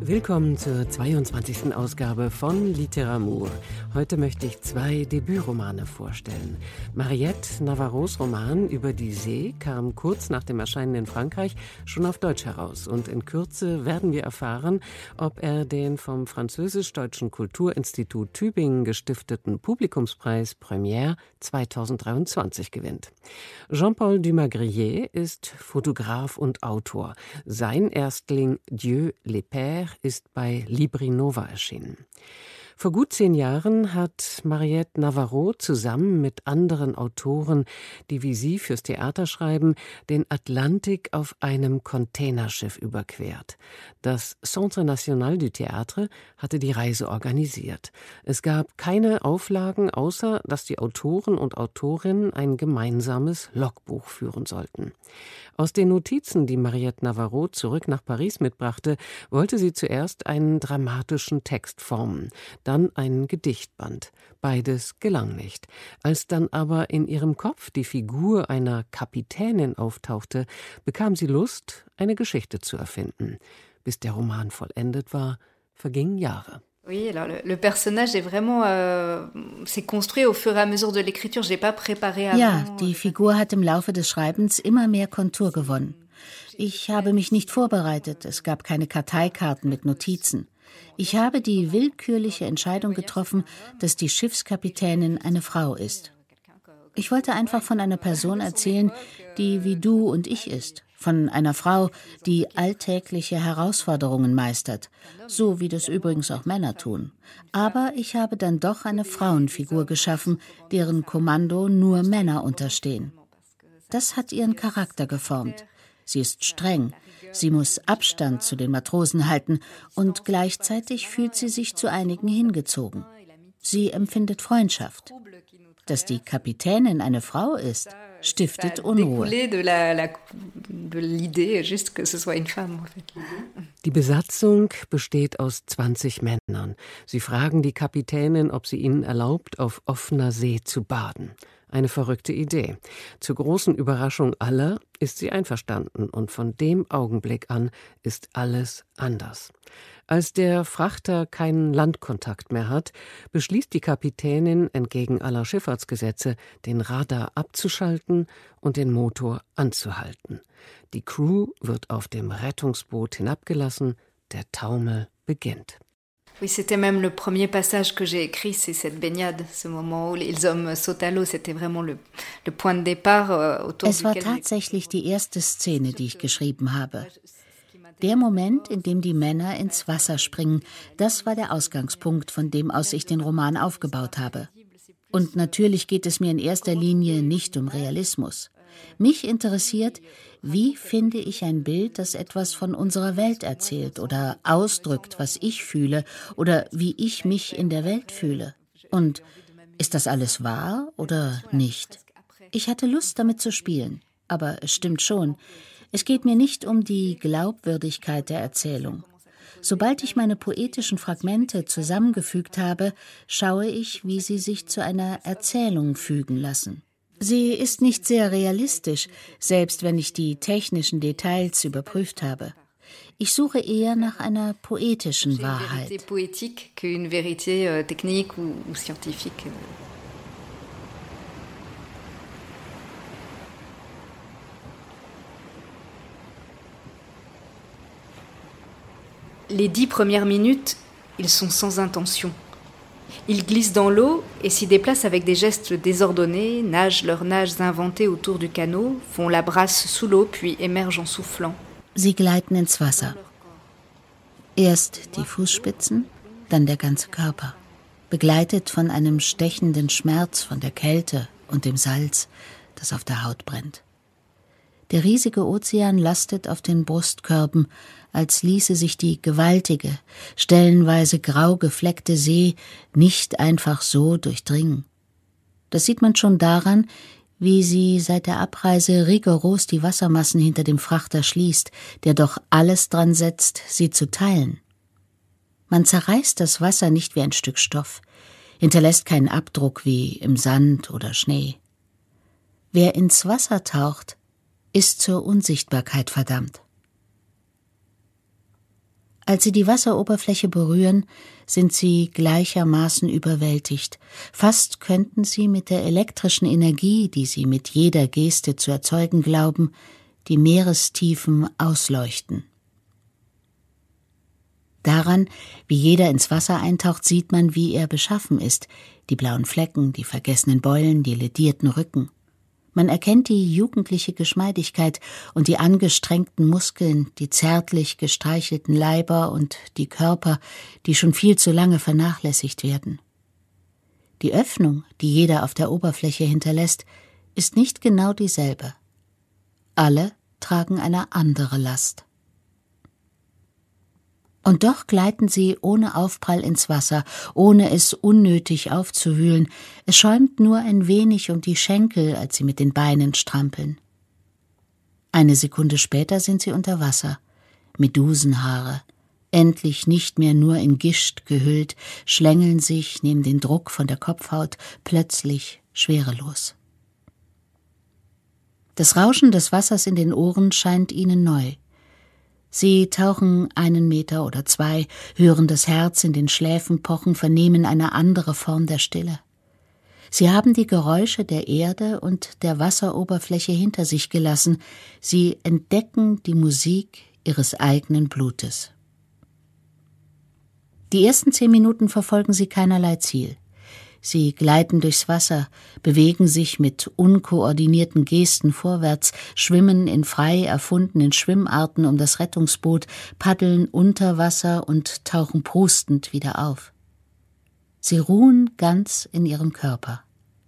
Willkommen zur 22. Ausgabe von Literamour. Heute möchte ich 2 Debütromane vorstellen. Mariette Navarros Roman Über die See kam kurz nach dem Erscheinen in Frankreich schon auf Deutsch heraus. Und in Kürze werden wir erfahren, ob er den vom Französisch-Deutschen Kulturinstitut Tübingen gestifteten Publikumspreis Première 2023 gewinnt. Jean-Paul Dumas-Grillet ist Fotograf und Autor. Sein Erstling Dieu les Pères ist bei Libri Nova erschienen. Vor gut 10 Jahren hat Mariette Navarros zusammen mit anderen Autoren, die wie sie fürs Theater schreiben, den Atlantik auf einem Containerschiff überquert. Das Centre National du Théâtre hatte die Reise organisiert. Es gab keine Auflagen, außer dass die Autoren und Autorinnen ein gemeinsames Logbuch führen sollten. Aus den Notizen, die Mariette Navarros zurück nach Paris mitbrachte, wollte sie zuerst einen dramatischen Text formen, dann einen Gedichtband. Beides gelang nicht. Als dann aber in ihrem Kopf die Figur einer Kapitänin auftauchte, bekam sie Lust, eine Geschichte zu erfinden. Bis der Roman vollendet war, vergingen Jahre. Oui, alors le personnage est vraiment s'est construit au fur et à mesure de l'écriture. J'ai pas préparé avant. Ja, die Figur hat im Laufe des Schreibens immer mehr Kontur gewonnen. Ich habe mich nicht vorbereitet, es gab keine Karteikarten mit Notizen. Ich habe die willkürliche Entscheidung getroffen, dass die Schiffskapitänin eine Frau ist. Ich wollte einfach von einer Person erzählen, die wie du und ich ist. Von einer Frau, die alltägliche Herausforderungen meistert, so wie das übrigens auch Männer tun. Aber ich habe dann doch eine Frauenfigur geschaffen, deren Kommando nur Männer unterstehen. Das hat ihren Charakter geformt. Sie ist streng, sie muss Abstand zu den Matrosen halten und gleichzeitig fühlt sie sich zu einigen hingezogen. Sie empfindet Freundschaft. Dass die Kapitänin eine Frau ist, stiftet Unruhe. Die Besatzung besteht aus 20 Männern. Sie fragen die Kapitänin, ob sie ihnen erlaubt, auf offener See zu baden. Eine verrückte Idee. Zur großen Überraschung aller ist sie einverstanden und von dem Augenblick an ist alles anders. Als der Frachter keinen Landkontakt mehr hat, beschließt die Kapitänin entgegen aller Schifffahrtsgesetze, den Radar abzuschalten und den Motor anzuhalten. Die Crew wird auf dem Rettungsboot hinabgelassen, der Taumel beginnt. Oui, c'était même le premier passage que j'ai écrit, c'est cette baignade, ce moment où les hommes sautent à l'eau, c'était vraiment le point de départ autour Es war tatsächlich die erste Szene, die ich geschrieben habe. Der Moment, in dem die Männer ins Wasser springen, das war der Ausgangspunkt, von dem aus ich den Roman aufgebaut habe. Und natürlich geht es mir in erster Linie nicht um Realismus. Mich interessiert, wie finde ich ein Bild, das etwas von unserer Welt erzählt oder ausdrückt, was ich fühle oder wie ich mich in der Welt fühle. Und ist das alles wahr oder nicht? Ich hatte Lust, damit zu spielen, aber es stimmt schon. Es geht mir nicht um die Glaubwürdigkeit der Erzählung. Sobald ich meine poetischen Fragmente zusammengefügt habe, schaue ich, wie sie sich zu einer Erzählung fügen lassen. Sie ist nicht sehr realistisch, selbst wenn ich die technischen Details überprüft habe. Ich suche eher nach einer poetischen Wahrheit. Les 10 premières minutes, ils sont sans intention. Ils glissent dans l'eau et s'y déplacent avec des gestes désordonnés, nagent leurs nages inventées autour du canot, font la brasse sous l'eau puis émergent en soufflant. Sie gleiten ins Wasser. Erst die Fußspitzen, dann der ganze Körper, begleitet von einem stechenden Schmerz von der Kälte und dem Salz, das auf der Haut brennt. Der riesige Ozean lastet auf den Brustkörben, als ließe sich die gewaltige, stellenweise grau gefleckte See nicht einfach so durchdringen. Das sieht man schon daran, wie sie seit der Abreise rigoros die Wassermassen hinter dem Frachter schließt, der doch alles dran setzt, sie zu teilen. Man zerreißt das Wasser nicht wie ein Stück Stoff, hinterlässt keinen Abdruck wie im Sand oder Schnee. Wer ins Wasser taucht, ist zur Unsichtbarkeit verdammt. Als sie die Wasseroberfläche berühren, sind sie gleichermaßen überwältigt. Fast könnten sie mit der elektrischen Energie, die sie mit jeder Geste zu erzeugen glauben, die Meerestiefen ausleuchten. Daran, wie jeder ins Wasser eintaucht, sieht man, wie er beschaffen ist. Die blauen Flecken, die vergessenen Beulen, die ledierten Rücken. Man erkennt die jugendliche Geschmeidigkeit und die angestrengten Muskeln, die zärtlich gestreichelten Leiber und die Körper, die schon viel zu lange vernachlässigt werden. Die Öffnung, die jeder auf der Oberfläche hinterlässt, ist nicht genau dieselbe. Alle tragen eine andere Last. Und doch gleiten sie ohne Aufprall ins Wasser, ohne es unnötig aufzuwühlen. Es schäumt nur ein wenig um die Schenkel, als sie mit den Beinen strampeln. Eine Sekunde später sind sie unter Wasser. Medusenhaare, endlich nicht mehr nur in Gischt gehüllt, schlängeln sich, nehmen den Druck von der Kopfhaut, plötzlich schwerelos. Das Rauschen des Wassers in den Ohren scheint ihnen neu. Sie tauchen 1 Meter oder 2, hören das Herz in den Schläfen pochen, vernehmen eine andere Form der Stille. Sie haben die Geräusche der Erde und der Wasseroberfläche hinter sich gelassen. Sie entdecken die Musik ihres eigenen Blutes. Die ersten 10 Minuten verfolgen sie keinerlei Ziel. Sie gleiten durchs Wasser, bewegen sich mit unkoordinierten Gesten vorwärts, schwimmen in frei erfundenen Schwimmarten um das Rettungsboot, paddeln unter Wasser und tauchen prustend wieder auf. Sie ruhen ganz in ihrem Körper.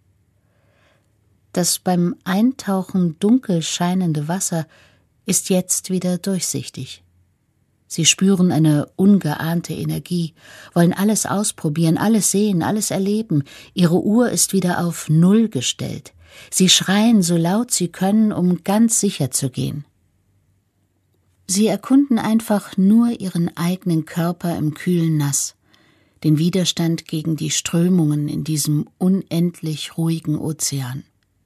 Das beim Eintauchen dunkel scheinende Wasser ist jetzt wieder durchsichtig. Sie spüren eine ungeahnte Energie, wollen alles ausprobieren, alles sehen, alles erleben. Ihre Uhr ist wieder auf 0 gestellt. Sie schreien so laut sie können, um ganz sicher zu gehen. Sie erkunden einfach nur ihren eigenen Körper im kühlen Nass, den Widerstand gegen die Strömungen in diesem unendlich ruhigen Ozean.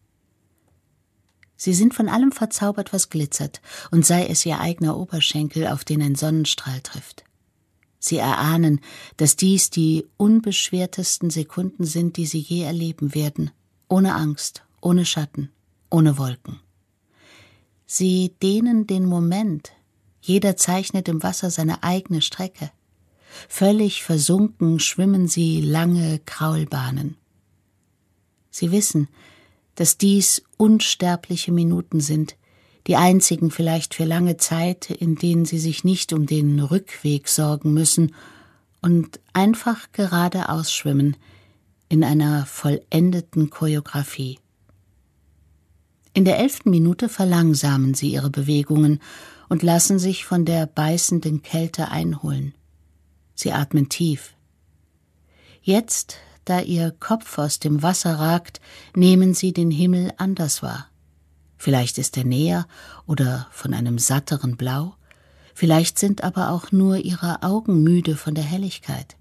Sie sind von allem verzaubert, was glitzert, und sei es ihr eigener Oberschenkel, auf den ein Sonnenstrahl trifft. Sie erahnen, dass dies die unbeschwertesten Sekunden sind, die sie je erleben werden, ohne Angst, ohne Schatten, ohne Wolken. Sie dehnen den Moment, jeder zeichnet im Wasser seine eigene Strecke. Völlig versunken schwimmen sie lange Kraulbahnen. Sie wissen, dass dies unsterbliche Minuten sind, die einzigen vielleicht für lange Zeit, in denen sie sich nicht um den Rückweg sorgen müssen und einfach geradeaus schwimmen in einer vollendeten Choreografie. In der 11. Minute verlangsamen sie ihre Bewegungen und lassen sich von der beißenden Kälte einholen. Sie atmen tief. Jetzt, da ihr Kopf aus dem Wasser ragt, nehmen sie den Himmel anders wahr. Vielleicht ist er näher oder von einem satteren Blau, vielleicht sind aber auch nur ihre Augen müde von der Helligkeit.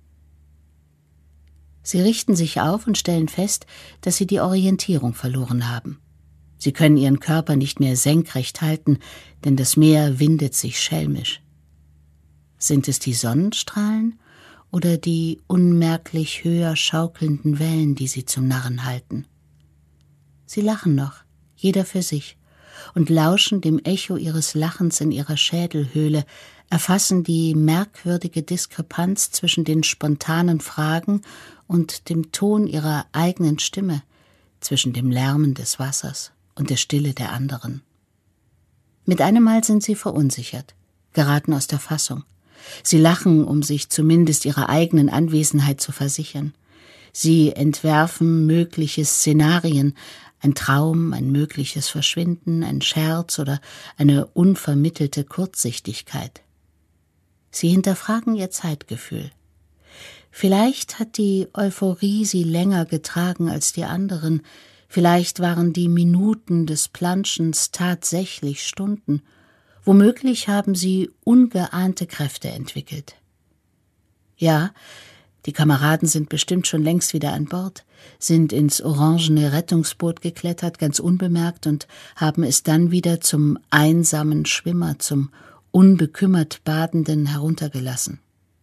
Sie richten sich auf und stellen fest, dass sie die Orientierung verloren haben. Sie können ihren Körper nicht mehr senkrecht halten, denn das Meer windet sich schelmisch. Sind es die Sonnenstrahlen oder die unmerklich höher schaukelnden Wellen, die sie zum Narren halten? Sie lachen noch, jeder für sich, und lauschen dem Echo ihres Lachens in ihrer Schädelhöhle, erfassen die merkwürdige Diskrepanz zwischen den spontanen Fragen und dem Ton ihrer eigenen Stimme, zwischen dem Lärmen des Wassers und der Stille der anderen. Mit einem Mal sind sie verunsichert, geraten aus der Fassung. Sie lachen, um sich zumindest ihrer eigenen Anwesenheit zu versichern. Sie entwerfen mögliche Szenarien, ein Traum, ein mögliches Verschwinden, ein Scherz oder eine unvermittelte Kurzsichtigkeit. Sie hinterfragen ihr Zeitgefühl. Vielleicht hat die Euphorie sie länger getragen als die anderen, vielleicht waren die Minuten des Planschens tatsächlich Stunden, womöglich haben sie ungeahnte Kräfte entwickelt. Ja, die Kameraden sind bestimmt schon längst wieder an Bord, sind ins orangene Rettungsboot geklettert, ganz unbemerkt, und haben es dann wieder zum einsamen Schwimmer, zum unbekümmert Badenden heruntergelassen.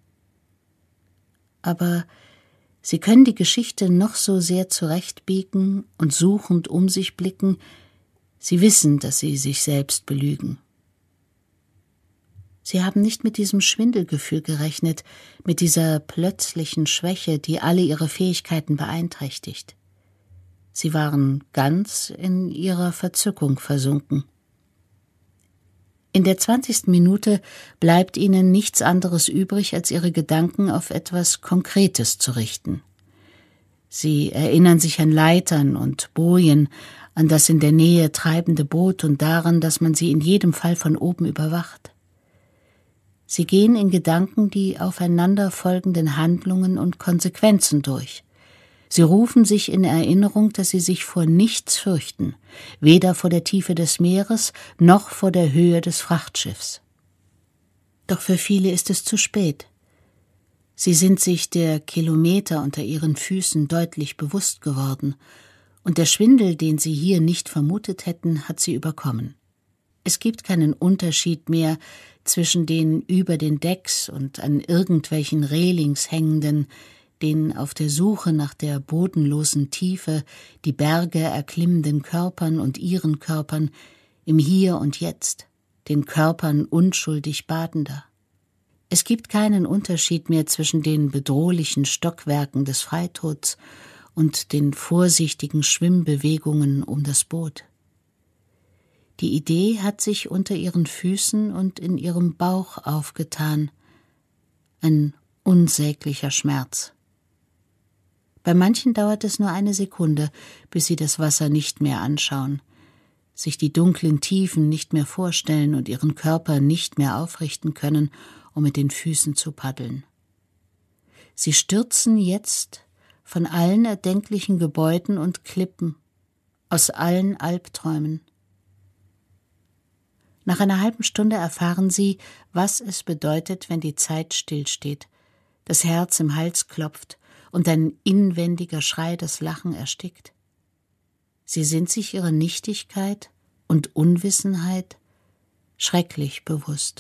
Aber sie können die Geschichte noch so sehr zurechtbiegen und suchend um sich blicken, sie wissen, dass sie sich selbst belügen. Sie haben nicht mit diesem Schwindelgefühl gerechnet, mit dieser plötzlichen Schwäche, die alle ihre Fähigkeiten beeinträchtigt. Sie waren ganz in ihrer Verzückung versunken. In der 20. Minute bleibt ihnen nichts anderes übrig, als ihre Gedanken auf etwas Konkretes zu richten. Sie erinnern sich an Leitern und Bojen, an das in der Nähe treibende Boot und daran, dass man sie in jedem Fall von oben überwacht. Sie gehen in Gedanken die aufeinander folgenden Handlungen und Konsequenzen durch. Sie rufen sich in Erinnerung, dass sie sich vor nichts fürchten, weder vor der Tiefe des Meeres noch vor der Höhe des Frachtschiffs. Doch für viele ist es zu spät. Sie sind sich der Kilometer unter ihren Füßen deutlich bewusst geworden, und der Schwindel, den sie hier nicht vermutet hätten, hat sie überkommen. Es gibt keinen Unterschied mehr zwischen den über den Decks und an irgendwelchen Relings hängenden, den auf der Suche nach der bodenlosen Tiefe die Berge erklimmenden Körpern und ihren Körpern im Hier und Jetzt, den Körpern unschuldig Badender. Es gibt keinen Unterschied mehr zwischen den bedrohlichen Stockwerken des Freitods und den vorsichtigen Schwimmbewegungen um das Boot. Die Idee hat sich unter ihren Füßen und in ihrem Bauch aufgetan, ein unsäglicher Schmerz. Bei manchen dauert es nur eine Sekunde, bis sie das Wasser nicht mehr anschauen, sich die dunklen Tiefen nicht mehr vorstellen und ihren Körper nicht mehr aufrichten können, um mit den Füßen zu paddeln. Sie stürzen jetzt von allen erdenklichen Gebäuden und Klippen, aus allen Albträumen. Nach einer halben Stunde erfahren sie, was es bedeutet, wenn die Zeit stillsteht, das Herz im Hals klopft und ein inwendiger Schrei das Lachen erstickt. Sie sind sich ihrer Nichtigkeit und Unwissenheit schrecklich bewusst.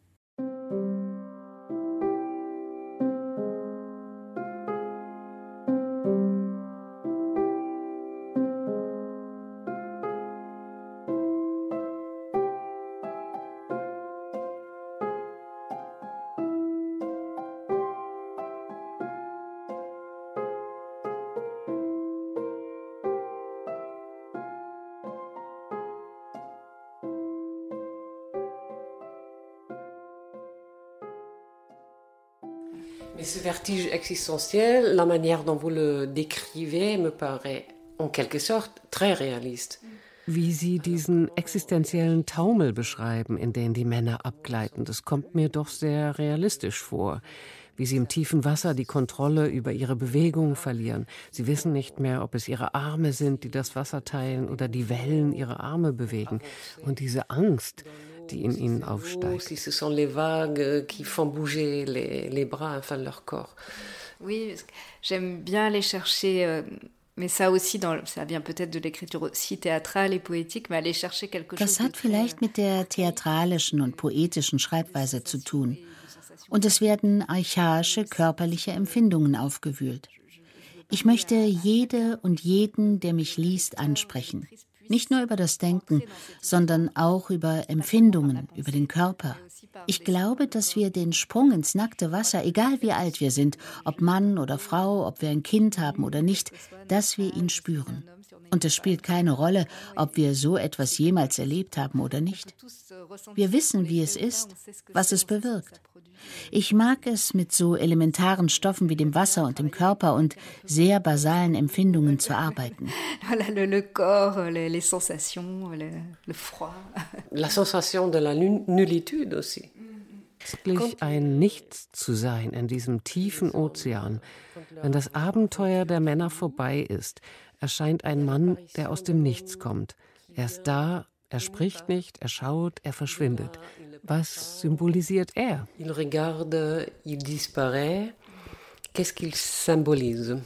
Mais ce vertige existentiel, la manière dont vous le décrivez, me paraît en quelque sorte très réaliste. Wie Sie diesen existenziellen Taumel beschreiben, in den die Männer abgleiten, das kommt mir doch sehr realistisch vor. Wie sie im tiefen Wasser die Kontrolle über ihre Bewegung verlieren. Sie wissen nicht mehr, ob es ihre Arme sind, die das Wasser teilen, oder die Wellen ihre Arme bewegen. Und diese Angst, die in ihnen aufsteigt. Si ce sont les vagues qui font bouger les bras, enfin leur corps. Oui, j'aime bien aller chercher, mais ça aussi, ça vient peut-être de l'écriture aussi théâtrale et poétique, mais aller chercher quelque chose. Das hat vielleicht mit der theatralischen und poetischen Schreibweise zu tun. Und es werden archaische körperliche Empfindungen aufgewühlt. Ich möchte jede und jeden, der mich liest, ansprechen. Nicht nur über das Denken, sondern auch über Empfindungen, über den Körper. Ich glaube, dass wir den Sprung ins nackte Wasser, egal wie alt wir sind, ob Mann oder Frau, ob wir ein Kind haben oder nicht, dass wir ihn spüren. Und es spielt keine Rolle, ob wir so etwas jemals erlebt haben oder nicht. Wir wissen, wie es ist, was es bewirkt. Ich mag es, mit so elementaren Stoffen wie dem Wasser und dem Körper und sehr basalen Empfindungen zu arbeiten. Le corps, les sensations, le froid. La sensation de la nullitude aussi. Wirklich ein Nichts zu sein in diesem tiefen Ozean. Wenn das Abenteuer der Männer vorbei ist, erscheint ein Mann, der aus dem Nichts kommt. Er ist da, er spricht nicht, er schaut, er verschwindet. Was symbolisiert er? Il regarde, il disparaît. Qu'est-ce qu'il symbolise?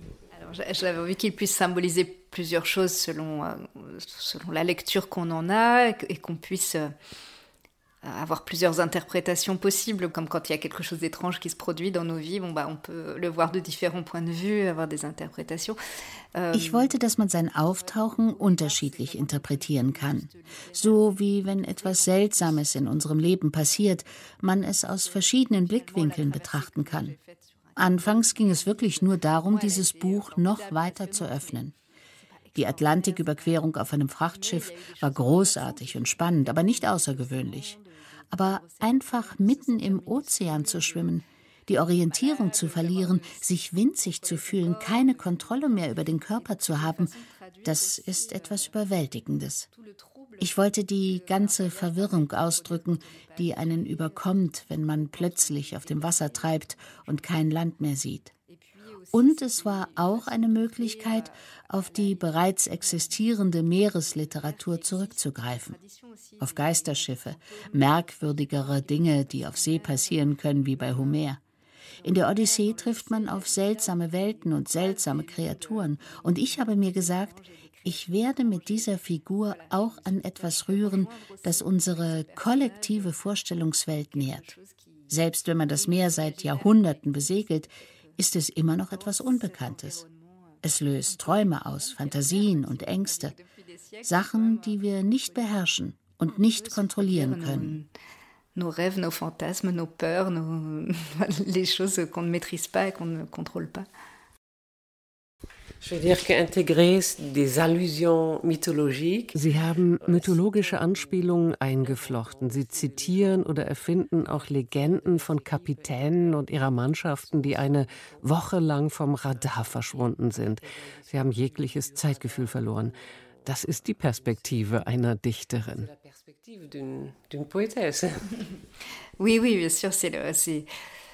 J'avais envie qu'il puisse symboliser plusieurs choses selon la lecture qu'on en a et qu'on puisse avoir plusieurs interprétations possibles, comme quand il y a quelque chose d'étrange qui se produit dans nos vies, on peut le voir de différents points de vue, avoir des interprétations. Ich wollte, dass man sein Auftauchen unterschiedlich interpretieren kann. So wie wenn etwas Seltsames in unserem Leben passiert, man es aus verschiedenen Blickwinkeln betrachten kann. Anfangs ging es wirklich nur darum, dieses Buch noch weiter zu öffnen. Die Atlantiküberquerung auf einem Frachtschiff war großartig und spannend, aber nicht außergewöhnlich. Aber einfach mitten im Ozean zu schwimmen, die Orientierung zu verlieren, sich winzig zu fühlen, keine Kontrolle mehr über den Körper zu haben, das ist etwas Überwältigendes. Ich wollte die ganze Verwirrung ausdrücken, die einen überkommt, wenn man plötzlich auf dem Wasser treibt und kein Land mehr sieht. Und es war auch eine Möglichkeit, auf die bereits existierende Meeresliteratur zurückzugreifen. Auf Geisterschiffe, merkwürdigere Dinge, die auf See passieren können, wie bei Homer. In der Odyssee trifft man auf seltsame Welten und seltsame Kreaturen. Und ich habe mir gesagt, ich werde mit dieser Figur auch an etwas rühren, das unsere kollektive Vorstellungswelt nährt. Selbst wenn man das Meer seit Jahrhunderten besegelt, ist es immer noch etwas Unbekanntes. Es löst Träume aus, Fantasien und Ängste, Sachen, die wir nicht beherrschen und nicht kontrollieren können. Nos rêves, nos fantasmes, nos peurs, les choses qu'on ne maîtrise pas et qu'on ne contrôle pas. Sie haben mythologische Anspielungen eingeflochten. Sie zitieren oder erfinden auch Legenden von Kapitänen und ihrer Mannschaften, die eine Woche lang vom Radar verschwunden sind. Sie haben jegliches Zeitgefühl verloren. Das ist die Perspektive einer Dichterin. Oui, bien sûr, c'est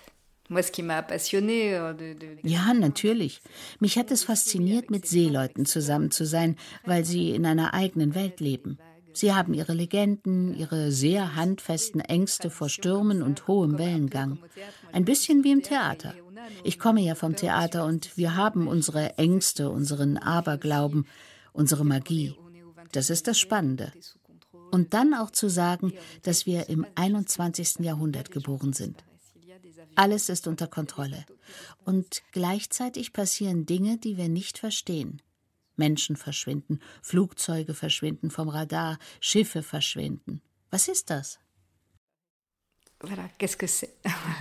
Ja, natürlich. Mich hat es fasziniert, mit Seeleuten zusammen zu sein, weil sie in einer eigenen Welt leben. Sie haben ihre Legenden, ihre sehr handfesten Ängste vor Stürmen und hohem Wellengang. Ein bisschen wie im Theater. Ich komme ja vom Theater und wir haben unsere Ängste, unseren Aberglauben, unsere Magie. Das ist das Spannende. Und dann auch zu sagen, dass wir im 21. Jahrhundert geboren sind. Alles ist unter Kontrolle. Und gleichzeitig passieren Dinge, die wir nicht verstehen. Menschen verschwinden, Flugzeuge verschwinden vom Radar, Schiffe verschwinden. Was ist das? Voilà, qu'est-ce que c'est?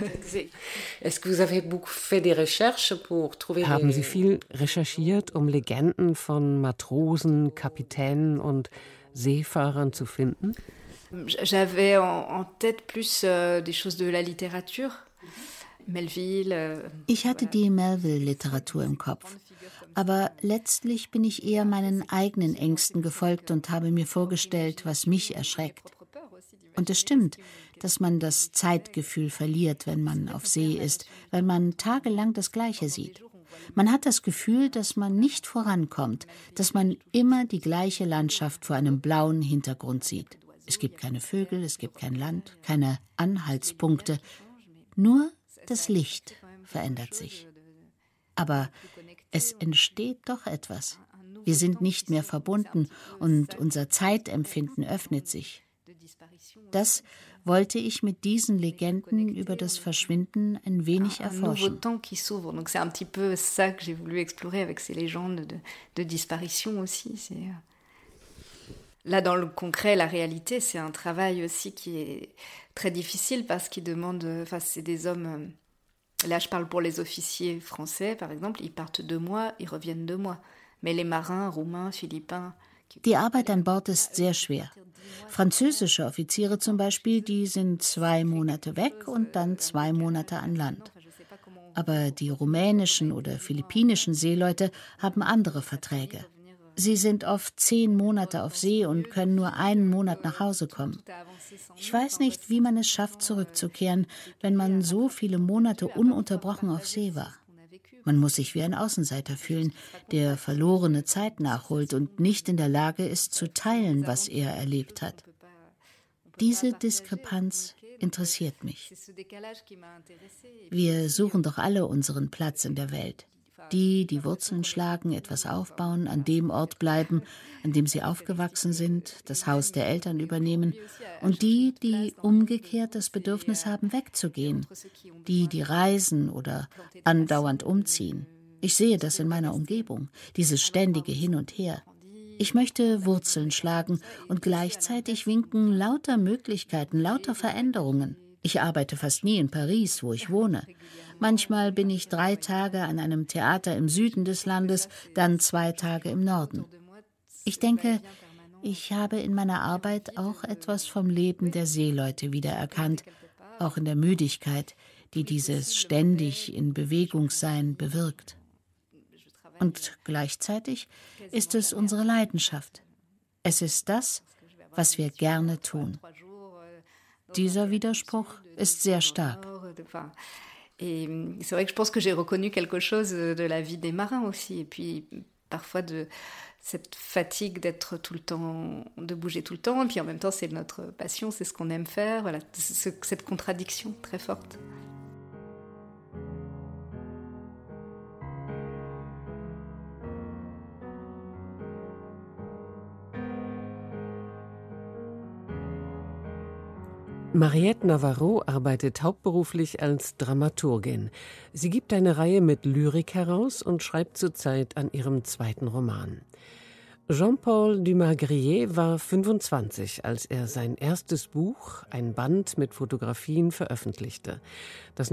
Haben Sie viel recherchiert, um Legenden von Matrosen, Kapitänen und Seefahrern zu finden? J'avais en tête plus des choses de la littérature. Melville. Ich hatte die Melville-Literatur im Kopf. Aber letztlich bin ich eher meinen eigenen Ängsten gefolgt und habe mir vorgestellt, was mich erschreckt. Und es stimmt, dass man das Zeitgefühl verliert, wenn man auf See ist, weil man tagelang das Gleiche sieht. Man hat das Gefühl, dass man nicht vorankommt, dass man immer die gleiche Landschaft vor einem blauen Hintergrund sieht. Es gibt keine Vögel, es gibt kein Land, keine Anhaltspunkte. Nur das Licht verändert sich. Aber es entsteht doch etwas. Wir sind nicht mehr verbunden und unser Zeitempfinden öffnet sich. Das wollte ich mit diesen Legenden über das Verschwinden ein wenig erforschen. Donc c'est un petit peu ça que j'ai voulu explorer avec ces légendes de disparition aussi. Là, dans le concret, la réalité, c'est un travail aussi qui est très difficile parce qu'il demande... Enfin, c'est des hommes... Là, je parle pour les officiers français, par exemple. Ils partent 2 mois, ils reviennent 2 mois. Mais les marins, roumains, philippins... Die Arbeit an Bord ist sehr schwer. Französische Offiziere zum Beispiel, die sind 2 Monate weg und dann 2 Monate an Land. Aber die rumänischen oder philippinischen Seeleute haben andere Verträge. Sie sind oft 10 Monate auf See und können nur 1 Monat nach Hause kommen. Ich weiß nicht, wie man es schafft, zurückzukehren, wenn man so viele Monate ununterbrochen auf See war. Man muss sich wie ein Außenseiter fühlen, der verlorene Zeit nachholt und nicht in der Lage ist, zu teilen, was er erlebt hat. Diese Diskrepanz interessiert mich. Wir suchen doch alle unseren Platz in der Welt. Die Wurzeln schlagen, etwas aufbauen, an dem Ort bleiben, an dem sie aufgewachsen sind, das Haus der Eltern übernehmen, und die umgekehrt das Bedürfnis haben, wegzugehen, die reisen oder andauernd umziehen. Ich sehe das in meiner Umgebung, dieses ständige Hin und Her. Ich möchte Wurzeln schlagen und gleichzeitig winken lauter Möglichkeiten, lauter Veränderungen. Ich arbeite fast nie in Paris, wo ich wohne. Manchmal bin ich 3 Tage an einem Theater im Süden des Landes, dann 2 Tage im Norden. Ich denke, ich habe in meiner Arbeit auch etwas vom Leben der Seeleute wiedererkannt, auch in der Müdigkeit, die dieses ständig in Bewegung sein bewirkt. Und gleichzeitig ist es unsere Leidenschaft. Es ist das, was wir gerne tun. Dieser Widerspruch ist sehr stark. Et c'est vrai que je pense que j'ai reconnu quelque chose de la vie des marins aussi. Et puis parfois de cette fatigue d'être tout le temps, de bouger tout le temps. Et puis en même temps, c'est notre passion, c'est ce qu'on aime faire. Voilà, cette contradiction très forte. Mariette Navarro arbeitet hauptberuflich als Dramaturgin. Sie gibt eine Reihe mit Lyrik heraus und schreibt zurzeit an ihrem 2. Roman. Jean-Paul Dumas-Grillet war 25, als er sein erstes Buch, ein Band mit Fotografien, veröffentlichte. Das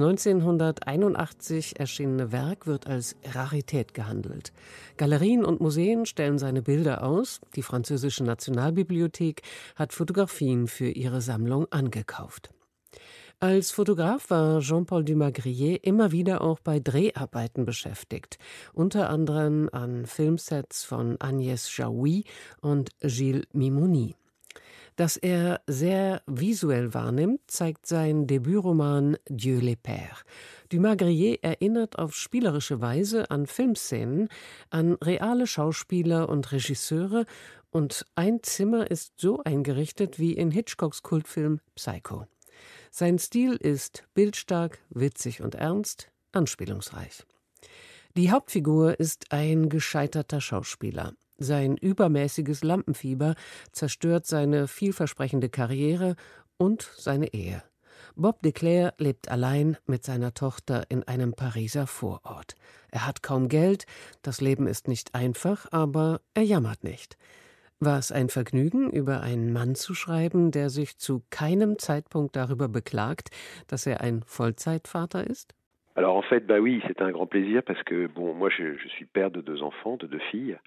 1981 erschienene Werk wird als Rarität gehandelt. Galerien und Museen stellen seine Bilder aus. Die französische Nationalbibliothek hat Fotografien für ihre Sammlung angekauft. Als Fotograf war Jean-Paul Dumas-Grillet immer wieder auch bei Dreharbeiten beschäftigt, unter anderem an Filmsets von Agnès Jaoui und Gilles Mimoni. Dass er sehr visuell wahrnimmt, zeigt sein Debütroman Dieu les père. Dumas-Grillet erinnert auf spielerische Weise an Filmszenen, an reale Schauspieler und Regisseure, und ein Zimmer ist so eingerichtet wie in Hitchcocks Kultfilm Psycho. Sein Stil ist bildstark, witzig und ernst, anspielungsreich. Die Hauptfigur ist ein gescheiterter Schauspieler. Sein übermäßiges Lampenfieber zerstört seine vielversprechende Karriere und seine Ehe. Bob de Clare lebt allein mit seiner Tochter in einem Pariser Vorort. Er hat kaum Geld, das Leben ist nicht einfach, aber er jammert nicht. War es ein Vergnügen, über einen Mann zu schreiben, der sich zu keinem Zeitpunkt darüber beklagt, dass er ein Vollzeitvater ist? Alors en fait, oui, c'est un grand plaisir parce que moi je suis père de 2 enfants, de 2 filles.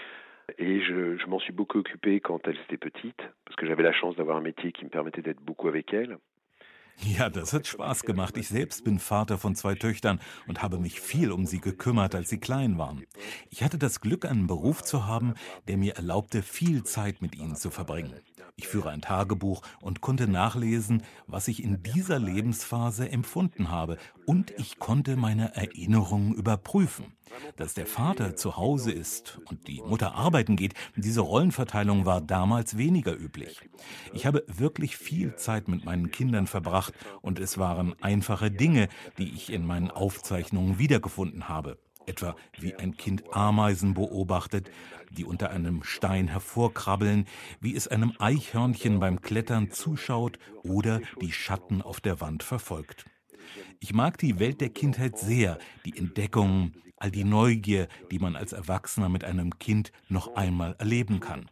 Et je m'en suis beaucoup occupé quand elles étaient petites, parce que j'avais la chance d'avoir un métier qui me permettait d'être beaucoup avec elles. Ja, das hat Spaß gemacht. Ich selbst bin Vater von 2 Töchtern und habe mich viel um sie gekümmert, als sie klein waren. Ich hatte das Glück, einen Beruf zu haben, der mir erlaubte, viel Zeit mit ihnen zu verbringen. Ich führe ein Tagebuch und konnte nachlesen, was ich in dieser Lebensphase empfunden habe. Und ich konnte meine Erinnerungen überprüfen. Dass der Vater zu Hause ist und die Mutter arbeiten geht, diese Rollenverteilung war damals weniger üblich. Ich habe wirklich viel Zeit mit meinen Kindern verbracht und es waren einfache Dinge, die ich in meinen Aufzeichnungen wiedergefunden habe. Etwa wie ein Kind Ameisen beobachtet, die unter einem Stein hervorkrabbeln, wie es einem Eichhörnchen beim Klettern zuschaut oder die Schatten auf der Wand verfolgt. Ich mag die Welt der Kindheit sehr, die Entdeckung, all die Neugier, die man als Erwachsener mit einem Kind noch einmal erleben kann.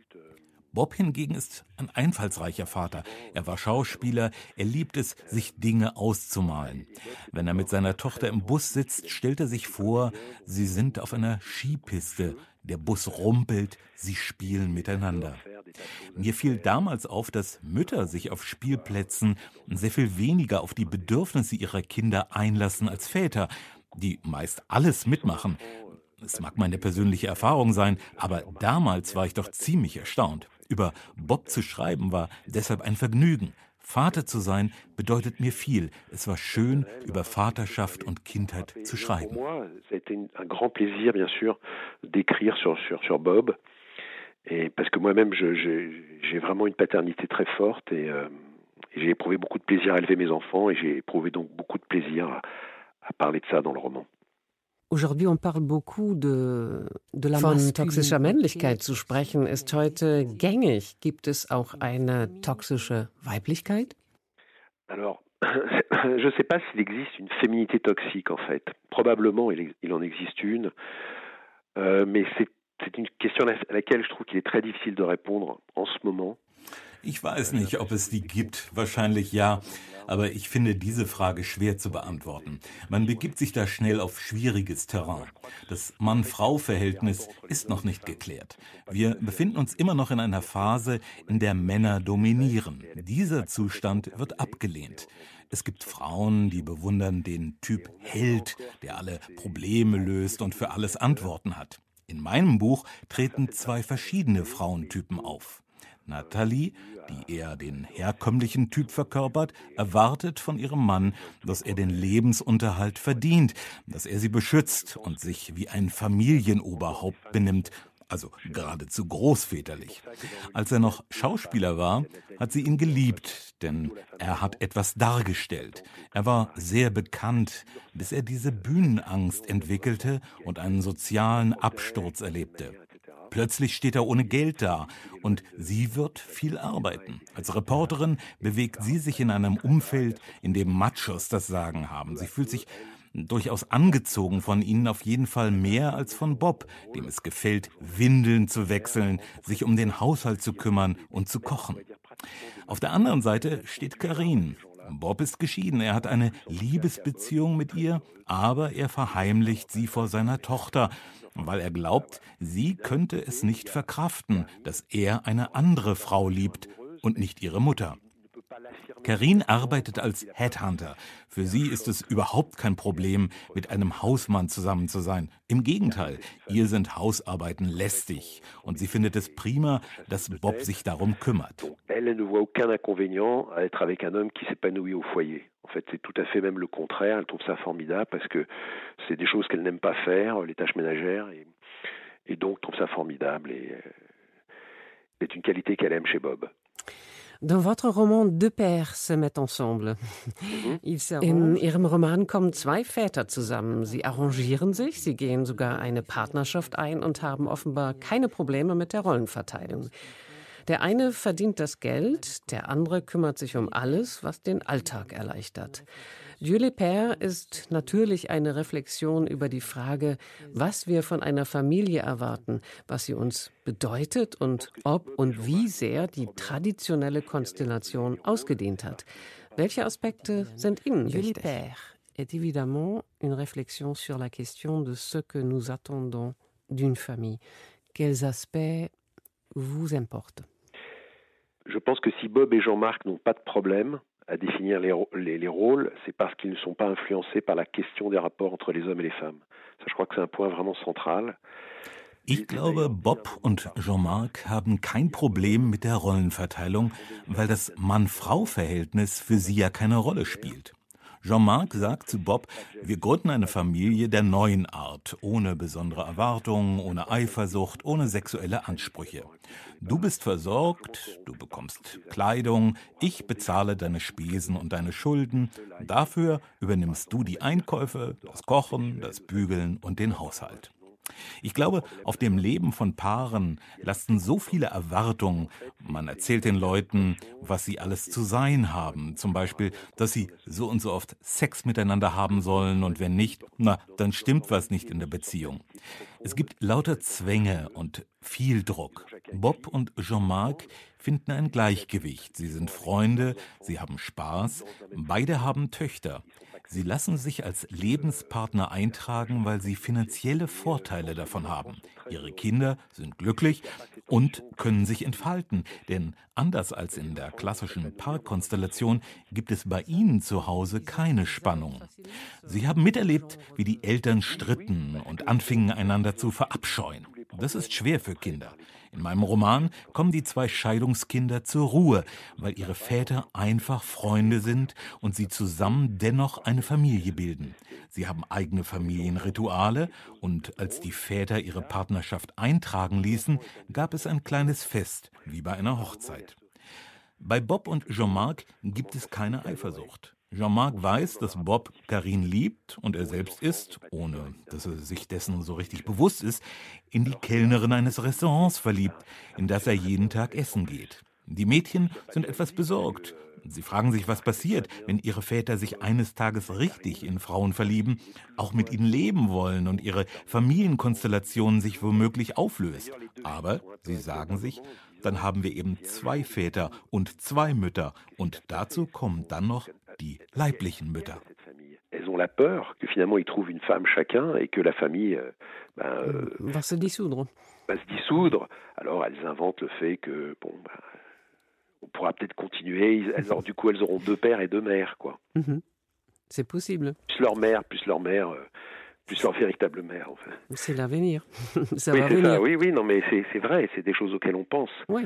Bob hingegen ist ein einfallsreicher Vater. Er war Schauspieler, er liebt es, sich Dinge auszumalen. Wenn er mit seiner Tochter im Bus sitzt, stellt er sich vor, sie sind auf einer Skipiste. Der Bus rumpelt, sie spielen miteinander. Mir fiel damals auf, dass Mütter sich auf Spielplätzen sehr viel weniger auf die Bedürfnisse ihrer Kinder einlassen als Väter, die meist alles mitmachen. Es mag meine persönliche Erfahrung sein, aber damals war ich doch ziemlich erstaunt. Über Bob zu schreiben war deshalb ein Vergnügen. Vater zu sein bedeutet mir viel. Es war schön, über Vaterschaft und Kindheit zu schreiben. C'était un grand plaisir, bien sûr, d'écrire sur Bob. Et parce que moi-même, j'ai vraiment une paternité très forte et j'ai éprouvé beaucoup de plaisir à élever mes enfants et j'ai éprouvé donc beaucoup de plaisir à parler de ça dans le roman. Von toxischer Männlichkeit zu sprechen ist heute gängig. Gibt es auch eine toxische Weiblichkeit? Alors, je ne sais pas s'il existe une féminité toxique en fait. Probablement il en existe une, mais c'est une question à laquelle je trouve qu'il est très difficile de répondre en ce moment. Ich weiß nicht, ob es die gibt. Wahrscheinlich ja. Aber ich finde diese Frage schwer zu beantworten. Man begibt sich da schnell auf schwieriges Terrain. Das Mann-Frau-Verhältnis ist noch nicht geklärt. Wir befinden uns immer noch in einer Phase, in der Männer dominieren. Dieser Zustand wird abgelehnt. Es gibt Frauen, die bewundern den Typ Held, der alle Probleme löst und für alles Antworten hat. In meinem Buch treten zwei verschiedene Frauentypen auf. Nathalie, die eher den herkömmlichen Typ verkörpert, erwartet von ihrem Mann, dass er den Lebensunterhalt verdient, dass er sie beschützt und sich wie ein Familienoberhaupt benimmt, also geradezu großväterlich. Als er noch Schauspieler war, hat sie ihn geliebt, denn er hat etwas dargestellt. Er war sehr bekannt, bis er diese Bühnenangst entwickelte und einen sozialen Absturz erlebte. Plötzlich steht er ohne Geld da und sie wird viel arbeiten. Als Reporterin bewegt sie sich in einem Umfeld, in dem Machos das Sagen haben. Sie fühlt sich durchaus angezogen von ihnen, auf jeden Fall mehr als von Bob, dem es gefällt, Windeln zu wechseln, sich um den Haushalt zu kümmern und zu kochen. Auf der anderen Seite steht Carine. Bob ist geschieden, er hat eine Liebesbeziehung mit ihr, aber er verheimlicht sie vor seiner Tochter, weil er glaubt, sie könnte es nicht verkraften, dass er eine andere Frau liebt und nicht ihre Mutter. Carine arbeitet als Headhunter. Für sie ist es überhaupt kein Problem, mit einem Hausmann zusammen zu sein. Im Gegenteil, ihr sind Hausarbeiten lästig und sie findet es prima, dass Bob sich darum kümmert. Elle ne voit aucun inconvénient à être avec un homme qui s'épanouit au foyer. En fait, c'est tout à fait même le contraire. Elle trouve ça formidable parce que c'est des choses qu'elle n'aime pas faire, les tâches ménagères, et donc trouve ça formidable et c'est une qualité qu'elle aime chez Bob. Dans votre roman, deux pères se mettent ensemble. In Ihrem Roman kommen zwei Väter zusammen. Sie arrangieren sich, sie gehen sogar eine Partnerschaft ein und haben offenbar keine Probleme mit der Rollenverteilung. Der eine verdient das Geld, der andere kümmert sich um alles, was den Alltag erleichtert. Dieu les Pères ist natürlich eine Reflexion über die Frage, was wir von einer Familie erwarten, was sie uns bedeutet und ob und wie sehr die traditionelle Konstellation ausgedehnt hat. Welche Aspekte sind Ihnen wichtig? Dieu les Pères est évidemment une réflexion sur la question de ce que nous attendons d'une famille. Quels aspects vous importent? Je pense que si Bob et Jean-Marc n'ont pas de problème à définir les rôles, c'est parce qu'ils ne sont pas influencés par la question des rapports entre les hommes et les femmes. Ça, je crois que c'est un point vraiment central. Ich glaube, Bob und Jean-Marc haben kein Problem mit der Rollenverteilung, weil das Mann-Frau-Verhältnis für sie ja keine Rolle spielt. Jean-Marc sagt zu Bob, wir gründen eine Familie der neuen Art, ohne besondere Erwartungen, ohne Eifersucht, ohne sexuelle Ansprüche. Du bist versorgt, du bekommst Kleidung, ich bezahle deine Spesen und deine Schulden. Dafür übernimmst du die Einkäufe, das Kochen, das Bügeln und den Haushalt. Ich glaube, auf dem Leben von Paaren lasten so viele Erwartungen. Man erzählt den Leuten, was sie alles zu sein haben. Zum Beispiel, dass sie so und so oft Sex miteinander haben sollen und wenn nicht, dann stimmt was nicht in der Beziehung. Es gibt lauter Zwänge und viel Druck. Bob und Jean-Marc finden ein Gleichgewicht. Sie sind Freunde, sie haben Spaß, beide haben Töchter. Sie lassen sich als Lebenspartner eintragen, weil sie finanzielle Vorteile davon haben. Ihre Kinder sind glücklich und können sich entfalten, denn anders als in der klassischen Paarkonstellation gibt es bei ihnen zu Hause keine Spannung. Sie haben miterlebt, wie die Eltern stritten und anfingen, einander zu verabscheuen. Das ist schwer für Kinder. In meinem Roman kommen die zwei Scheidungskinder zur Ruhe, weil ihre Väter einfach Freunde sind und sie zusammen dennoch eine Familie bilden. Sie haben eigene Familienrituale und als die Väter ihre Partnerschaft eintragen ließen, gab es ein kleines Fest, wie bei einer Hochzeit. Bei Bob und Jean-Marc gibt es keine Eifersucht. Jean-Marc weiß, dass Bob Carine liebt und er selbst ist, ohne dass er sich dessen so richtig bewusst ist, in die Kellnerin eines Restaurants verliebt, in das er jeden Tag essen geht. Die Mädchen sind etwas besorgt. Sie fragen sich, was passiert, wenn ihre Väter sich eines Tages richtig in Frauen verlieben, auch mit ihnen leben wollen und ihre Familienkonstellation sich womöglich auflöst. Aber sie sagen sich, dann haben wir eben 2 Väter und 2 Mütter und dazu kommen dann noch die leiblichen Mütter. Elles ont la peur que finalement ils trouvent une femme chacun et que la famille va se dissoudre. Va se dissoudre. Alors elles inventent le fait que on pourra peut-être continuer. Alors du coup elles auront 2 pères et 2 mères, quoi. C'est possible. Plus leur mère, plus leur véritable mère, en fait. C'est l'avenir. Ça oui, va c'est venir. ça. Oui, non, mais c'est vrai, c'est des choses auxquelles on pense. Ouais.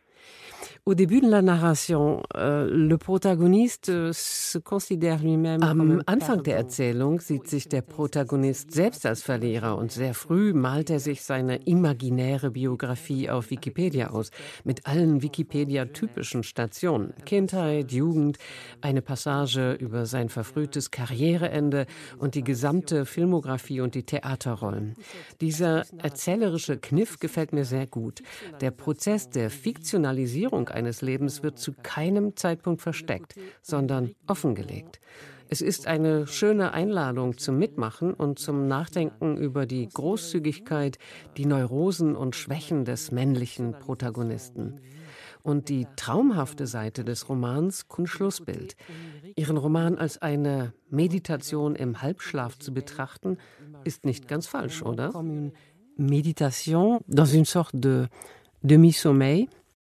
Au début de la Narration, le Protagoniste se considère lui-même. Am Anfang der Erzählung sieht sich der Protagonist selbst als Verlierer und sehr früh malt er sich seine imaginäre Biografie auf Wikipedia aus, mit allen Wikipedia-typischen Stationen. Kindheit, Jugend, eine Passage über sein verfrühtes Karriereende und die gesamte Filmografie und die Theaterrollen. Dieser erzählerische Kniff gefällt mir sehr gut. Der Prozess der Fiktionalisierung eines Lebens wird zu keinem Zeitpunkt versteckt, sondern offengelegt. Es ist eine schöne Einladung zum Mitmachen und zum Nachdenken über die Großzügigkeit, die Neurosen und Schwächen des männlichen Protagonisten. Und die traumhafte Seite des Romans kommt Schlussbild. Ihren Roman als eine Meditation im Halbschlaf zu betrachten, ist nicht ganz falsch, oder? Meditation dans une sorte de demi-sommeil.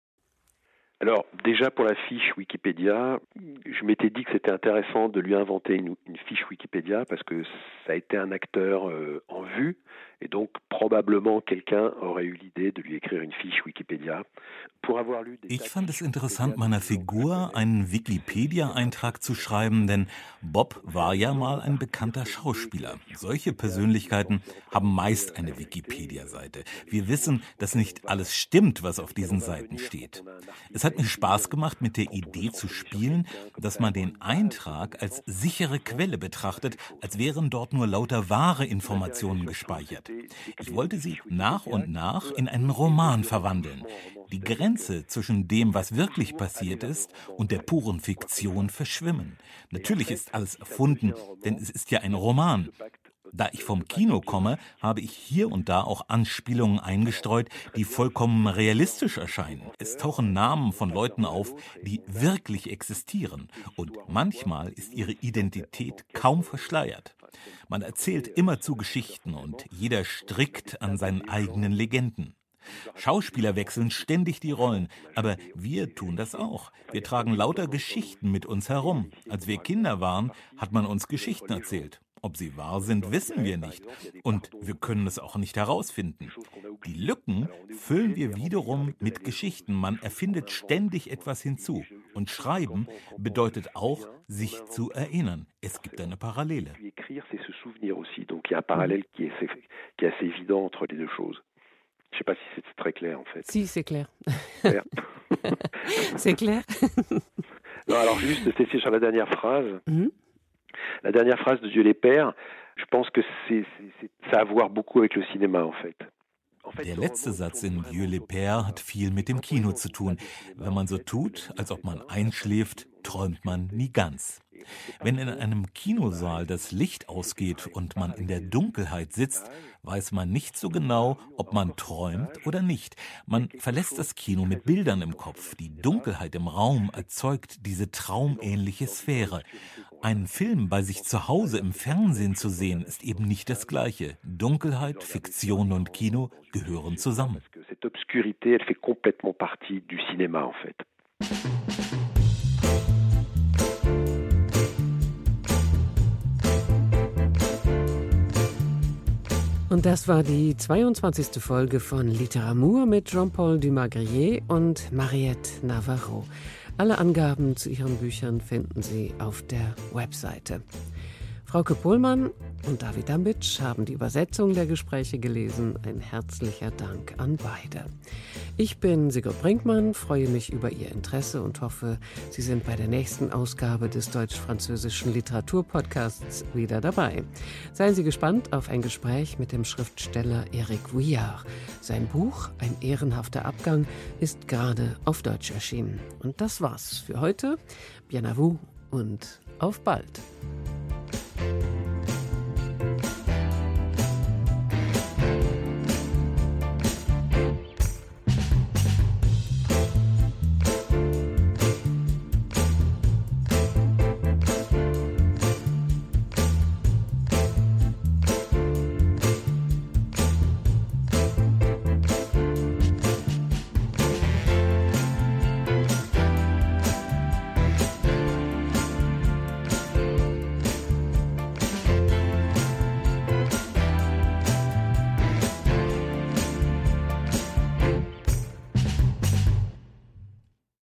Alors, déjà pour la fiche Wikipédia, je m'étais dit que c'était intéressant de lui inventer une fiche Wikipédia parce que ça a été un acteur en vue et donc probablement quelqu'un aurait eu l'idée de lui écrire une fiche Wikipédia. Ich fand es interessant, meiner Figur einen Wikipedia-Eintrag zu schreiben, denn Bob war ja mal ein bekannter Schauspieler. Solche Persönlichkeiten haben meist eine Wikipedia-Seite. Wir wissen, dass nicht alles stimmt, was auf diesen Seiten steht. Es hat mir Spaß gemacht, mit der Idee zu spielen, dass man den Eintrag als sichere Quelle betrachtet, als wären dort nur lauter wahre Informationen gespeichert. Ich wollte sie nach und nach in einen Roman verwandeln. Die Grenze zwischen dem, was wirklich passiert ist, und der puren Fiktion verschwimmen. Natürlich ist alles erfunden, denn es ist ja ein Roman. Da ich vom Kino komme, habe ich hier und da auch Anspielungen eingestreut, die vollkommen realistisch erscheinen. Es tauchen Namen von Leuten auf, die wirklich existieren. Und manchmal ist ihre Identität kaum verschleiert. Man erzählt immerzu Geschichten und jeder strickt an seinen eigenen Legenden. Schauspieler wechseln ständig die Rollen, aber wir tun das auch. Wir tragen lauter Geschichten mit uns herum. Als wir Kinder waren, hat man uns Geschichten erzählt. Ob sie wahr sind, wissen wir nicht. Und wir können es auch nicht herausfinden. Die Lücken füllen wir wiederum mit Geschichten. Man erfindet ständig etwas hinzu. Und Schreiben bedeutet auch, sich zu erinnern. Es gibt eine Parallele. Je ne sais pas si c'est très clair, en fait. Si, c'est clair. Clair. C'est clair. Non, alors juste, c'est sur la dernière phrase. La dernière phrase de Dieu les Pères, je pense que ça a à voir beaucoup avec le cinéma, en fait. Der letzte Satz in Dieu les Pères hat viel mit dem Kino zu tun. Wenn man so tut, als ob man einschläft, träumt man nie ganz. Wenn in einem Kinosaal das Licht ausgeht und man in der Dunkelheit sitzt, weiß man nicht so genau, ob man träumt oder nicht. Man verlässt das Kino mit Bildern im Kopf. Die Dunkelheit im Raum erzeugt diese traumähnliche Sphäre. Einen Film bei sich zu Hause im Fernsehen zu sehen, ist eben nicht das Gleiche. Dunkelheit, Fiktion und Kino gehören zusammen. Cette obscurité, elle fait complètement partie du cinéma, en fait. Und das war die 22. Folge von Literamour mit Jean-Paul Dumas-Grillet und Mariette Navarro. Alle Angaben zu ihren Büchern finden Sie auf der Webseite. Frauke Pohlmann und David Dambitsch haben die Übersetzung der Gespräche gelesen. Ein herzlicher Dank an beide. Ich bin Sigurd Brinkmann, freue mich über Ihr Interesse und hoffe, Sie sind bei der nächsten Ausgabe des deutsch-französischen Literaturpodcasts wieder dabei. Seien Sie gespannt auf ein Gespräch mit dem Schriftsteller Éric Vuillard. Sein Buch Ein ehrenhafter Abgang ist gerade auf Deutsch erschienen. Und das war's für heute. Bien à vous und auf bald.